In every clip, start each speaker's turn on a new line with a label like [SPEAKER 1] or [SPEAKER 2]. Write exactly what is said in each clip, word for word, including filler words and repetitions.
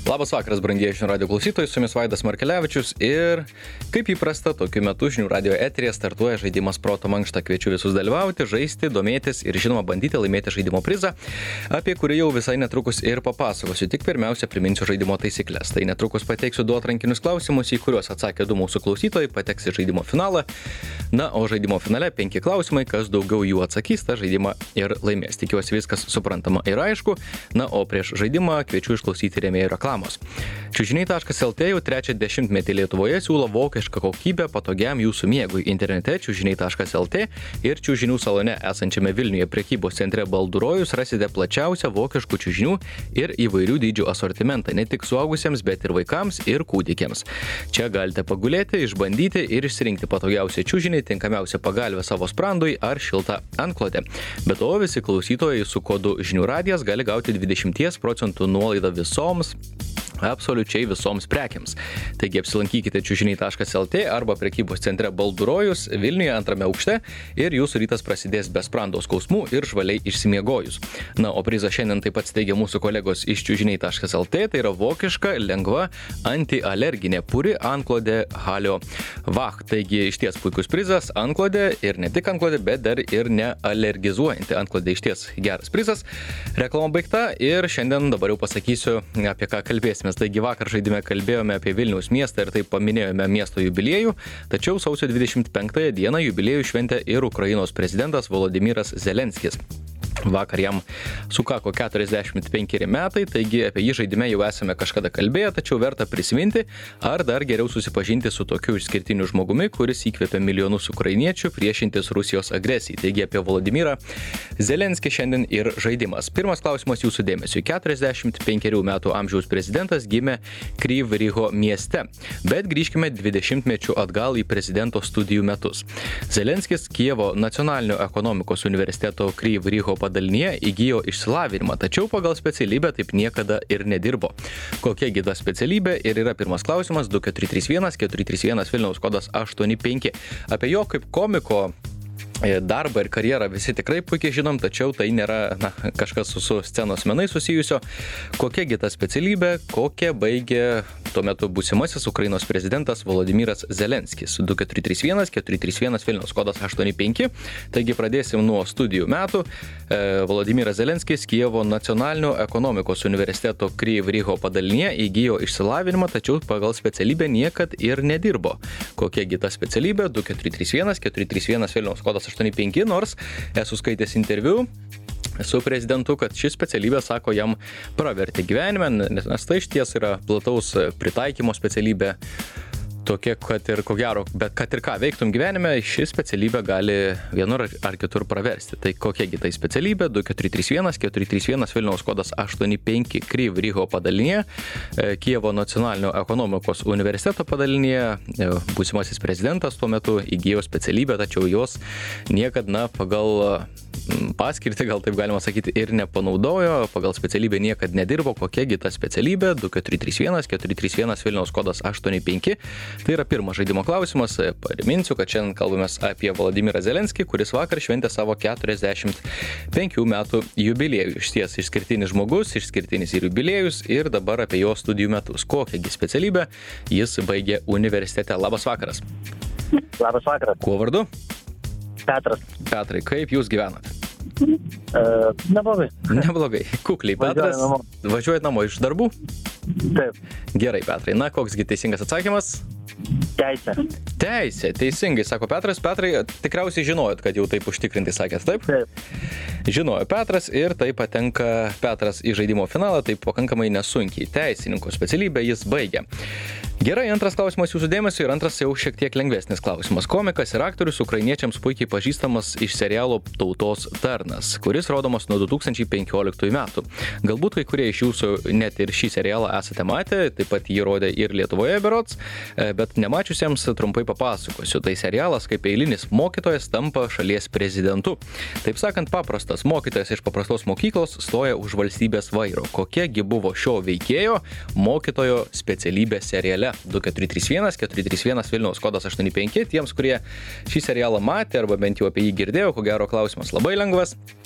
[SPEAKER 1] Labas vakaras, brangieji žinių radio klausytojai, su jumis Vaidas Markelevičius ir kaip įprasta, tokiu metu žinių radio eteryje startuoja žaidimas Proto mankšta. Kviečiu visus dalyvauti, žaisti, domėtis ir žinoma bandyti laimėti žaidimo prizą, apie kurį jau visai netrukus ir papasakosiu. Tik pirmiausia priminsiu žaidimo taisyklės. Tai netrukus pateiksiu du atrankinius klausimus, į kuriuos atsakė du mūsų klausytojai, pateks į žaidimo finalą. Na, o žaidimo finale penki klausimai, kas daugiau jų atsakys, tą žaidimą ir laimės. Tikiuosi viskas suprantama ir aišku. Na, o prieš žaidimą kviečiu išklausyti rėmėjų reklamos. Čiužiniai taškas el tė jau trečią dešimtmetį Lietuvoje siūlo vokišką kokybę patogiam jūsų miegui. Internete čiužiniai taškas el tė ir čiužinių salone esančiame Vilniuje prekybos centre Baldurojus rasite plačiausią vokiškų čiužinių ir įvairių dydžių asortimentą, ne tik suaugusiems, bet ir vaikams ir kūdikiams. Čia galite pagulėti, išbandyti ir išsirinkti patogiausią čiužinį, tinkamiausią pagalvę savo sprandui ar šiltą antklodę. Be to, visi klausytojai su kodu žinių radijas gali gauti dvidešimt procentų nuolaidą visoms absoliučiai visoms prekiams. Taigi apsilankykite čiužiniai taškas el tė arba prekybos centre Baldurojus Vilniuje antrame aukšte ir jūsų rytas prasidės be sprando skausmų ir žvaliai išsimiegojus. Na, o prizą šiandien taip pat steigia mūsų kolegos iš čiužiniai taškas el tė, tai yra vokiška, lengva, antialerginė puri antklodė Halio Vach. Taigi išties puikus prizas, antklodė ir ne tik antklodė, bet dar ir nealergizuojanti antklodė, išties geras prizas. Reklama baigta ir šiandien dabar jau pasakysiu, apie ką kalbėsime. Taigi vakar žaidime kalbėjome apie Vilniaus miestą ir taip paminėjome miesto jubiliejų, tačiau sausio dvidešimt penktąją dieną jubiliejų šventė ir Ukrainos prezidentas Volodymyras Zelenskis. Vakar jam sukako keturiasdešimt penkeri metai, taigi apie jį žaidime jau esame kažkada kalbėję, tačiau verta prisiminti, ar dar geriau susipažinti su tokiu išskirtiniu žmogumi, kuris įkvėpė milijonus ukrainiečių priešintis Rusijos agresijai. Taigi apie Volodymyrą Zelenskį šiandien ir žaidimas. Pirmas klausimas jūsų dėmesiui. keturiasdešimt penkerių metų amžiaus prezidentas gimė Kryv Riho mieste, bet grįžkime dvidešimtmečių atgal į prezidento studijų metus. Zelenskis Kijevo nacionalinio ekonomikos universiteto Kryv Riho padalinyje įgijo išsilavinimą, tačiau pagal specialybę taip niekada ir nedirbo. Kokiagi ta specialybė ir yra pirmas klausimas du keturi trys vienas keturi trys vienas Vilniaus kodas aštuoni penki. Apie jo kaip komiko darbą ir karjerą visi tikrai puikiai žinom, tačiau tai nėra na, kažkas su, su scenos menais susijusio. Kokiagi ta specialybė, kokią baigė tuo metu būsimasis Ukrainos prezidentas Volodymyras Zelenskis. du keturi trys vienas keturi trys vienas Vilniaus kodas aštuoni penki. Taigi pradėsim nuo studijų metų. E, Volodymyras Zelenskis Kijevo nacionalinio ekonomikos universiteto Kryv Riho padalinyje įgijo išsilavinimą, tačiau pagal specialybę niekad ir nedirbo. Kokiagi ta specialybė du keturi trys vienas keturi trys vienas Vilniaus kodas aštuoni penki, nors esu skaitęs interviu su prezidentu, kad ši specialybė, sako, jam pravertė gyvenime, nes tai išties yra plataus pritaikymo specialybė, tokia, kad ir ko gero, bet kad ir ką veiktum gyvenime, ši specialybė gali vienur ar kitur praversti. Tai kokiagi tai specialybė? du keturi trys vienas keturi trys vienas Vilniaus kodas aštuoni penki Kryv Riho padalinyje, Kijevo nacionalinio ekonomikos universiteto padalinyje, būsimasis prezidentas tuo metu įgijo specialybę, tačiau jos niekad, na, pagal paskirtį, gal taip galima sakyti, ir nepanaudojo, pagal specialybę niekad nedirbo. Kokiagi ta specialybė? du keturi trys vienas keturi trys vienas Vilniaus kodas aštuoni penki. Tai yra pirmas žaidimo klausimas. Priminsiu, kad šiandien kalbamės apie Volodymyrą Zelenskį, kuris vakar šventė savo keturiasdešimt penkių metų jubiliejų. Išties išskirtinis žmogus, išskirtinis ir jubiliejus ir dabar apie jo studijų metus. Kokiagi specialybę jis baigė universitete. Labas vakaras.
[SPEAKER 2] Labas vakaras.
[SPEAKER 1] Kuo vardu?
[SPEAKER 2] Petras.
[SPEAKER 1] Petrai, kaip jūs gyvenate?
[SPEAKER 2] Uh, neblogai.
[SPEAKER 1] Neblogai. Kukliai, Petras.
[SPEAKER 2] Namo.
[SPEAKER 1] Važiuojat namo iš darbų?
[SPEAKER 2] Taip.
[SPEAKER 1] Gerai, Petrai. Na, koksgi teisingas atsakymas?
[SPEAKER 2] Teisė.
[SPEAKER 1] Teisė, teisingai, sako Petras. Petrai, tikriausiai žinojot, kad jau taip užtikrintai sakėt, taip?
[SPEAKER 2] Taip.
[SPEAKER 1] Žinojo Petras ir taip patenka Petras į žaidimo finalą, taip pakankamai nesunkiai. Teisininko specialybę jis baigė. Gerai, antras klausimas jūsų dėmesio ir antras jau šiek tiek lengvesnis klausimas. Komikas ir aktorius ukrainiečiams puikiai pažįstamas iš serialo Tautos tarnas, kuris rodomas nuo du tūkstančiai penkioliktųjų metų. Galbūt kai kurie iš jūsų net ir šį serialą esate matę, taip pat jį rodė ir Lietuvoje berods, bet nemačiusiems trumpai papasakosiu. Tai serialas, kaip eilinis mokytojas tampa šalies prezidentu. Taip sakant, paprastas mokytojas iš paprastos mokyklos stoja už valstybės vairo. Kokiagi buvo šio veikėjo mokytojo specialybė seriale? du keturi trys vienas keturi trys vienas Vilniaus kodas aštuoni penki. Tiems, kurie šį serialą matė arba bent jau apie jį girdėjo, ko gero klausimas labai lengvas.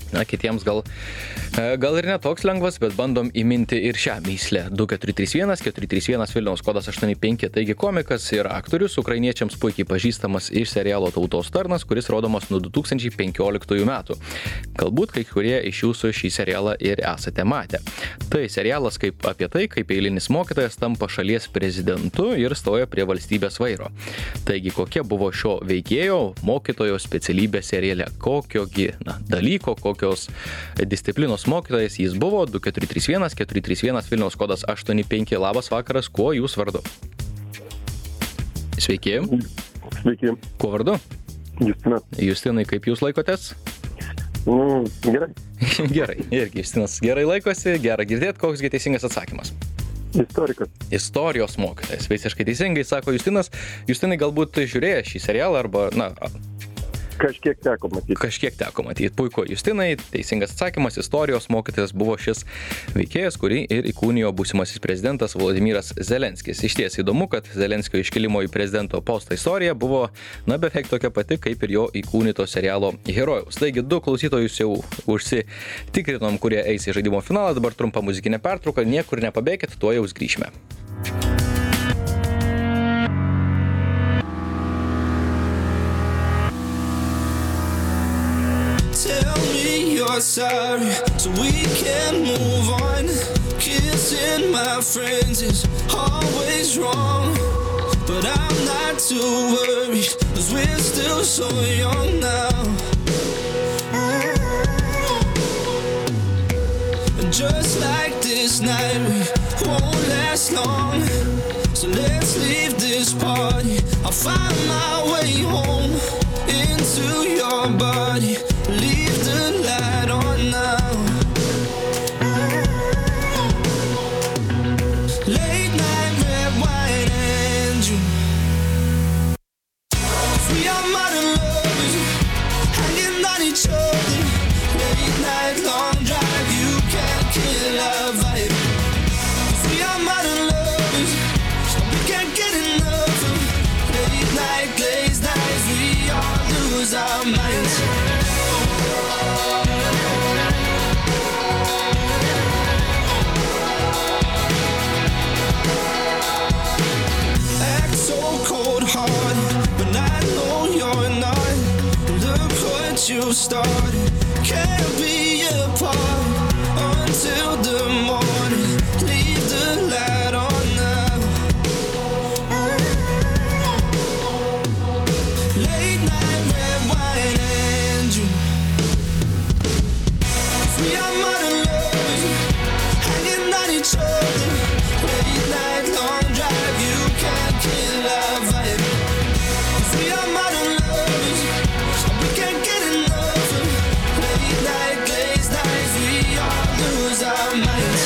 [SPEAKER 1] Na, kitiems gal, gal ir netoks lengvas, bet bandom įminti ir šią myslę. du keturi trys vienas keturi trys vienas Vilniaus kodas aštuoni penki. Taigi komikas ir aktorius ukrainiečiams puikiai pažįstamas iš serialo Tautos tarnas, kuris rodomas nuo du tūkstančiai penkioliktųjų metų. Galbūt kai kurie iš jūsų šį serialą ir esate matę. Tai serialas kaip apie tai, kaip eilinis mokytojas tampa šalies prezidentu ir stoja prie valstybės vairo. Taigi kokia buvo šio veikėjo mokytojo specialybė seriale? Kokiogi na, dalyko, kokio kokios disciplinos mokytojas jis buvo. Du keturi trys vienas keturi trys vienas Vilniaus kodas aštuoni penki. Labas vakaras, kuo jūs vardu? Sveiki.
[SPEAKER 3] Sveiki.
[SPEAKER 1] Kuo vardu?
[SPEAKER 3] Justinas.
[SPEAKER 1] Justinai, kaip jūs laikotės?
[SPEAKER 3] Mm, gerai.
[SPEAKER 1] Gerai, irgi Justinas gerai laikosi, gera girdėti, koksgi teisingas atsakymas.
[SPEAKER 3] Istorikas.
[SPEAKER 1] Istorijos mokytojas, visiškai teisingai, sako Justinas. Justinai, galbūt žiūrėjo šį serialą arba, na...
[SPEAKER 3] Kažkiek teko matyti.
[SPEAKER 1] Kažkiek teko matyti. Puiku, Justinai, teisingas atsakymas, istorijos mokytojas buvo šis veikėjas, kurį ir įkūnijo būsimasis prezidentas Volodymyras Zelenskis. Iš ties įdomu, kad Zelenskio iškilimo į prezidento postą istorija buvo, na, beveik tokia pati, kaip ir jo įkūnyto serialo herojaus. Taigi, du klausytojus jau užsitikrinom, kurie eis į žaidimo finalą. Dabar trumpa muzikinė pertrauka, niekur nepabėkit, tuo jau grįšime.
[SPEAKER 4] Sorry, so we can move on. Kissing my friends is always wrong, but I'm not too worried, cause we're still so young now. And just like this night, we won't last long, so let's leave this party. I'll find my way home into your body. Leave the light on now. Late night red wine and you. We are modern lovers, hanging on each other. Late night long drive, you can't kill our vibe. We are modern lovers, we can't get enough of. Late night glazed eyes, we all lose our minds. Act so cold-hearted, but I know you're not. Look what you started. Can't be apart until the morning. Leave the light on now. Late night red wine and you. We are modern lovers, hanging on each other. Late night long drive, you can't kill our vibe. We are modern lovers, we can't get enough of. Late night glazed eyes, we all lose our minds.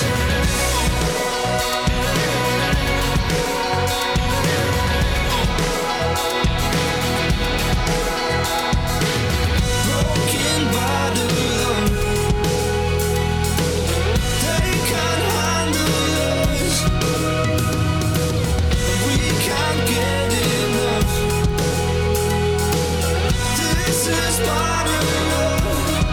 [SPEAKER 4] Broken bottle of they can't handle us. We can't get enough. This is modern love.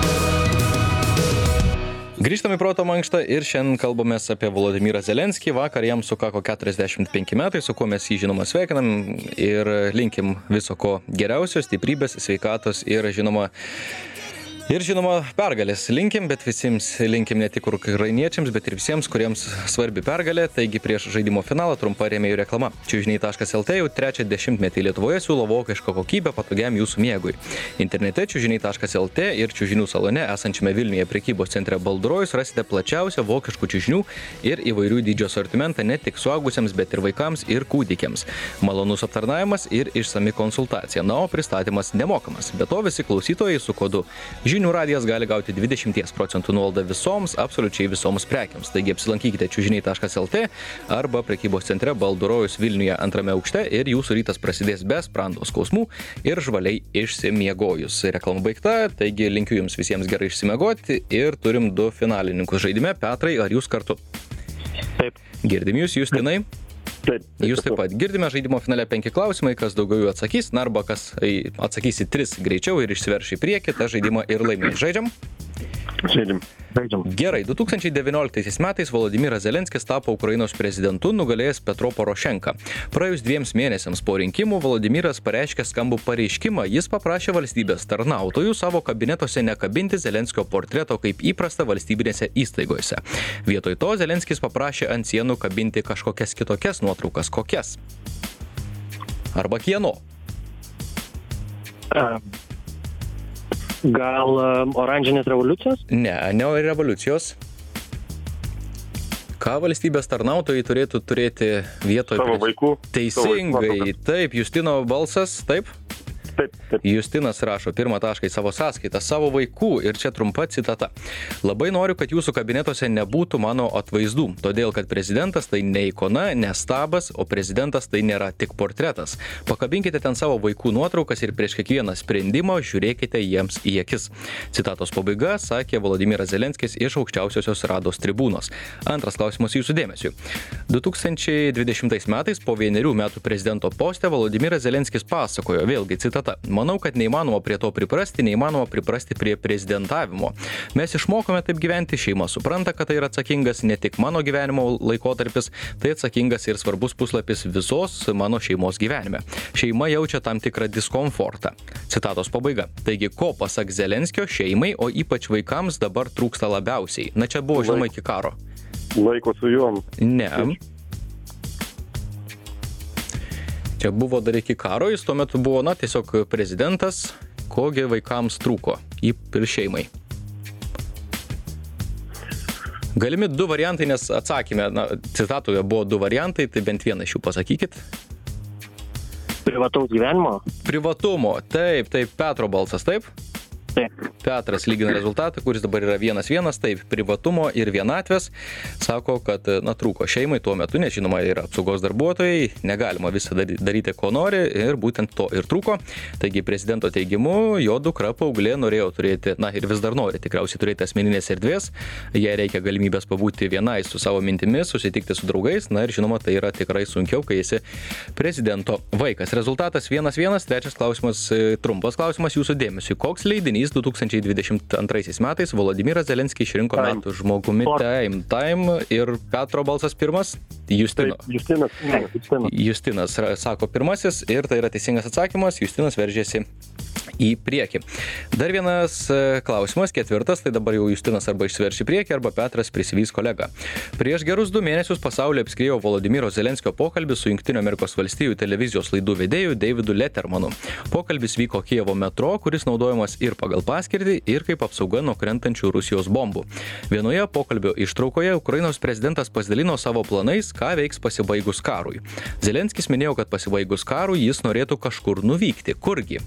[SPEAKER 1] Grįžtame į Proto mankštą ir šiandien kalbamės apie Volodymyrą Zelenskį. Vakar jam sukako keturiasdešimt penki metai, su kuo mes jį žinoma sveikinam ir linkim viso ko geriausios, stiprybės, sveikatos ir žinoma Ir žinoma, pergalės linkim, bet visiems linkim ne tik ukrainiečiams, bet ir visiems, kuriems svarbi pergalė. Taigi prieš žaidimo finalą trumpa rėmėjų reklama. čiužiniai taškas el tė jau trečią dešimtmetį Lietuvoje siūlo vokišką kokybę patogiam jūsų miegui. Internete čiužiniai taškas el tė ir čiužinių salone esančiame Vilniuje prekybos centre Baldrojus rasite plačiausią vokiškų čiužinių ir įvairių dydžio asortimentą ne tik suaugusiems, bet ir vaikams ir kūdikiams. Malonus aptarnavimas ir išsami konsultacija. Na, o pristatymas nemokamas. Be to visi klausytojai su kodu Žinių radijas gali gauti dvidešimt procentų nuolaidą visoms, absoliučiai visoms prekiams. Taigi apsilankykite čiužiniai taškas el tė arba prekybos centre Baldrojus Vilniuje antrame aukšte ir jūsų rytas prasidės be sprando skausmų ir žvaliai išsimiegojus. Reklama baigta, taigi linkiu jums visiems gerai išsimiegoti ir turim du finalininkus žaidime. Petrai, ar jūs kartu?
[SPEAKER 2] Taip.
[SPEAKER 1] Girdim jūs, Justinai?
[SPEAKER 3] Taip.
[SPEAKER 1] Jūs taip pat. Girdime žaidimo finale penki klausimai, kas daugiau jų atsakys, na arba kas atsakys į tris greičiau ir išsiverš į priekį, tą žaidimą ir laimės. Žaidžiam?
[SPEAKER 3] Žaidžiam.
[SPEAKER 2] Žaidžiam.
[SPEAKER 1] Gerai, du tūkstančiai devynioliktaisiais metais Volodymyras Zelenskis tapo Ukrainos prezidentu, nugalėjęs Petro Porošenką. Praėjus dviems mėnesiams po rinkimų Volodymyras pareiškė skambų pareiškimą. Jis paprašė valstybės tarnautojų savo kabinetuose nekabinti Zelenskio portreto kaip įprasta valstybinėse įstaigose. Vietoj to Zelenskis paprašė ant sienų kabinti kažkokias kitokias nuotraukas. Kokias? Arba kieno?
[SPEAKER 2] Gal um, oranžinės revoliucijos?
[SPEAKER 1] Ne, ne revoliucijos. Ką valstybės tarnautojai turėtų turėti vietoje?
[SPEAKER 3] Savo vaikų.
[SPEAKER 1] Teisingai. Taip, Justino balsas, taip?
[SPEAKER 3] Taip, taip.
[SPEAKER 1] Justinas rašo pirmą tašką į savo sąskaitą, savo vaikų, ir čia trumpa citata. Labai noriu, kad jūsų kabinetuose nebūtų mano atvaizdų, todėl kad prezidentas tai ne ikona, ne stabas, o prezidentas tai nėra tik portretas. Pakabinkite ten savo vaikų nuotraukas ir prieš kiekvieną sprendimą žiūrėkite jiems į akis. Citatos pabaiga sakė Volodymyras Zelenskis iš aukščiausiosios Rados tribūnos. Antras klausimas jūsų dėmesiui. du tūkstančiai dvidešimtais metais po vienerių metų prezidento poste Volodymyras Zelenskis pasakojo, vėlgi citata: manau, kad neįmanoma prie to priprasti, neįmanoma priprasti prie prezidentavimo. Mes išmokome taip gyventi, šeima supranta, kad tai yra atsakingas ne tik mano gyvenimo laikotarpis, tai atsakingas ir svarbus puslapis visos mano šeimos gyvenime. Šeima jaučia tam tikrą diskomfortą. Citatos pabaiga. Taigi, ko pasak Zelenskio šeimai, o ypač vaikams dabar trūksta labiausiai? Na, čia buvo žinoma iki karo.
[SPEAKER 3] Laiko su juom.
[SPEAKER 1] Ne. Čia buvo dar iki karo, jis tuo metu buvo, na, tiesiog prezidentas, kogi vaikams trūko, ir šeimai. Galimi du variantai, nes atsakymė, na, citatoje buvo du variantai, tai bent vieną iš jų pasakykit.
[SPEAKER 2] Privataus gyvenimo?
[SPEAKER 1] Privatumo, taip, taip, Petro balsas, taip?
[SPEAKER 2] Taip.
[SPEAKER 1] Petras lygina rezultatą, kuris dabar yra vienas vienas, taip, privatumo ir vienatvės. Sako, kad, na, trūko šeimai tuo metu, nes žinoma, yra apsaugos darbuotojai, negalima visą daryti, ko nori, ir būtent to ir trūko. Taigi, prezidento teigimu, jo dukra paauglė norėjo turėti, na, ir vis dar nori tikriausiai turėti asmeninės erdvės, jai reikia galimybės pabūti vienai su savo mintimis, susitikti su draugais, na ir žinoma, tai yra tikrai sunkiau, kai esi prezidento vaikas. Rezultatas vienas vienas, trečias klausimas, trumpas klausimas jūsų dėmesiui. Koks leidinys du tūkstančiai dvidešimt antraisiais metais Volodymyras Zelenskis išrinko metų žmogumi? Time, Time ir Petro balsas pirmas? Justino.
[SPEAKER 3] Taip, Justinas. Ne, Justinas.
[SPEAKER 1] Justinas sako pirmasis ir tai yra teisingas atsakymas. Justinas veržėsi į priekį. Dar vienas klausimas, ketvirtas, tai dabar jau Justinas arba išsiverš į priekį, arba Petras prisivys kolegą. Prieš gerus du mėnesius pasaulį apskriejo Volodymyro Zelenskio pokalbis su Jungtinių Amerikos valstijų televizijos laidų vedėju Davidu Lettermanu. Pokalbis vyko Kijevo metro, kuris naudojamas ir pagal paskirtį, ir kaip apsauga nuo krentančių Rusijos bombų. Vienoje pokalbio ištraukoje Ukrainos prezidentas pasidalino savo planais, ką veiks pasibaigus karui. Zelenskis minėjo, kad pasibaigus karui jis norėtų kažkur nuvykti. Kurgi?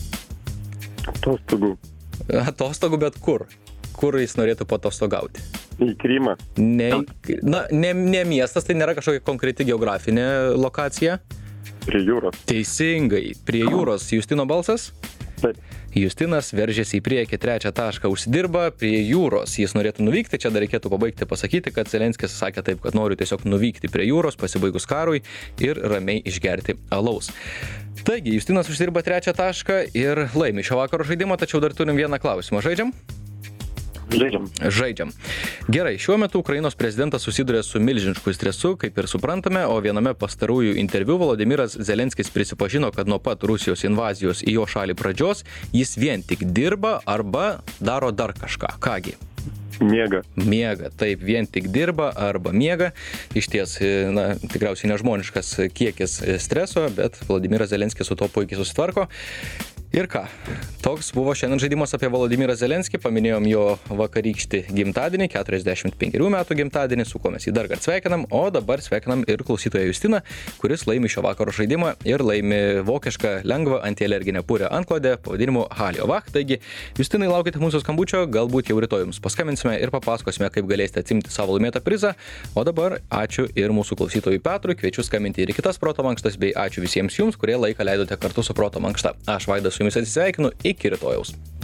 [SPEAKER 3] Atostogų.
[SPEAKER 1] Atostogų, bet kur? Kur jis norėtų patostogauti?
[SPEAKER 3] Į Krymą.
[SPEAKER 1] Ne, na, ne, ne miestas, tai nėra kažkokia konkreti geografinė lokacija.
[SPEAKER 3] Prie jūros.
[SPEAKER 1] Teisingai, prie jūros. Justino balsas?
[SPEAKER 3] Taip.
[SPEAKER 1] Justinas veržėsi į priekį, trečią tašką užsidirba, prie jūros jis norėtų nuvykti. Čia dar reikėtų pabaigti pasakyti, kad Zelenskis sakė taip, kad noriu tiesiog nuvykti prie jūros, pasibaigus karui ir ramiai išgerti alaus. Taigi, Justinas užsidirba trečią tašką ir laimi šio vakaro žaidimą, tačiau dar turim vieną klausimą. Žaidžiam?
[SPEAKER 2] Žaidžiam.
[SPEAKER 1] Žaidžiam. Gerai, šiuo metu Ukrainos prezidentas susiduria su milžinišku stresu, kaip ir suprantame, o viename pastarųjų interviu Volodymyras Zelenskis prisipažino, kad nuo pat Rusijos invazijos į jo šalį pradžios jis vien tik dirba arba daro dar kažką. Kągi?
[SPEAKER 3] Miega.
[SPEAKER 1] Miega, taip, vien tik dirba arba miega. Iš ties, na, tikriausiai nežmoniškas kiekis streso, bet Volodymyras Zelenskis su to puikiai susitvarko. Ir ką? Toks buvo šiandien žaidimas apie Volodymyrą Zelenskį. Paminėjom jo vakarykštį gimtadienį, keturiasdešimt penkerių metų gimtadienį, su kuo mes jį dar kartą sveikinam, o dabar sveikinam ir klausytoją Justiną, kuris laimi šio vakaro žaidimą ir laimi vokišką lengvą antialerginę purę antklodę pavadinimu Haliovach. Taigi, Justinai, laukite mūsų skambučio, galbūt jau rytoj jums paskambinsime ir papasakosime, kaip galėsite atsimti savo laimėtą prizą. O dabar ačiū ir mūsų klausytojui Petrui, kviečiu skambinti ir kitas Proto mankštas, bei ačiū visiems jums, kurie laiką leidote kartu su Proto mankšta. Aš Vaidas su jumis atsisveikinu, iki rytojaus.